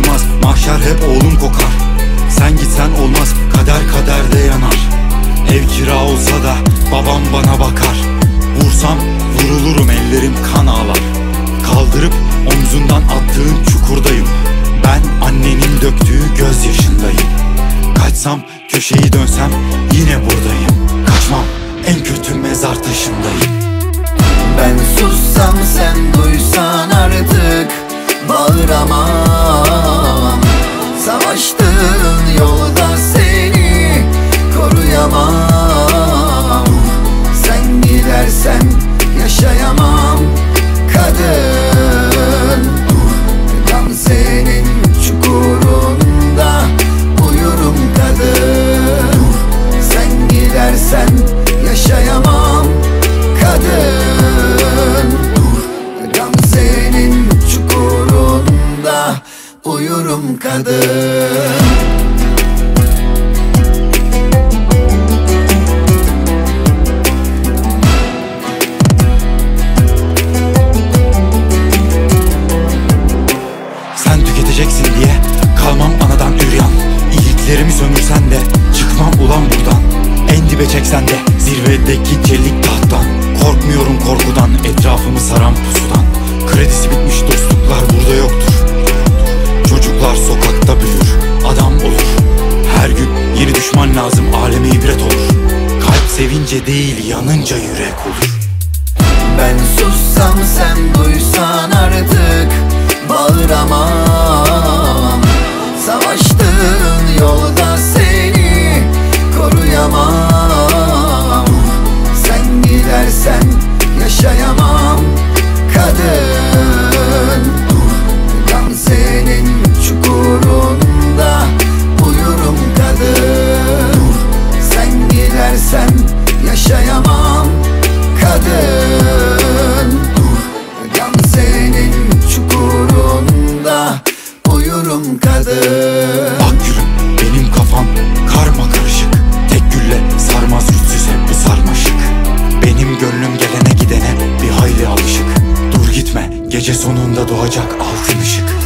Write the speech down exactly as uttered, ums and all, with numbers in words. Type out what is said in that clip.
olmaz, mahşer hep oğlum kokar. Sen gitsen olmaz, kader kaderde yanar. Ev kira olsa da babam bana bakar. Vursam vurulurum, ellerim kan ağlar. Kaldırıp omzundan attığın çukurdayım. Ben annenin döktüğü gözyaşındayım. Kaçsam, köşeyi dönsem yine buradayım. Kaçmam, en kötü mezar taşındayım. Ben sussam sen duysan artık bağıramam. Savaştığın yolda seni koruyamam. Sen gidersen yaşayamam kadın. Tam senin çukurunda uyurum kadın. Sen gidersen yaşayamam kadın. Tam senin çukurunda uyurum kadın. Sen tüketeceksin diye kalmam anadan üryan. İyiliklerimi sömürsen de çıkmam ulan buradan. En dibe çeksen de zirvedeki çelik tahttan. Korkmuyorum korkudan, etrafımı saran pusudan. Kredisi bitmiş dostluklar burada yoktur. Çocuklar sokakta büyür, adam olur. Her gün yeni düşman lazım, aleme ibret olur. Kalp sevince değil, yanınca yürek olur. Ben sussam sen duysan artık bağıramam. Savaştığın yolda seni koruyamam. Sen gidersen yaşayamam kadın. Tam senin çukurunda uyurum kadın. Sen gidersen yaşayamam kadın. Tam senin çukurunda uyurum kadın. Bak gülüm, benim kafam karma karışık. Tek gülle sarmaz güçsüz hep bu sarmaşık. Benim gönlüm gelene gidene bir hayli alışık. Dur gitme, gece sonunda doğacak altın ışık.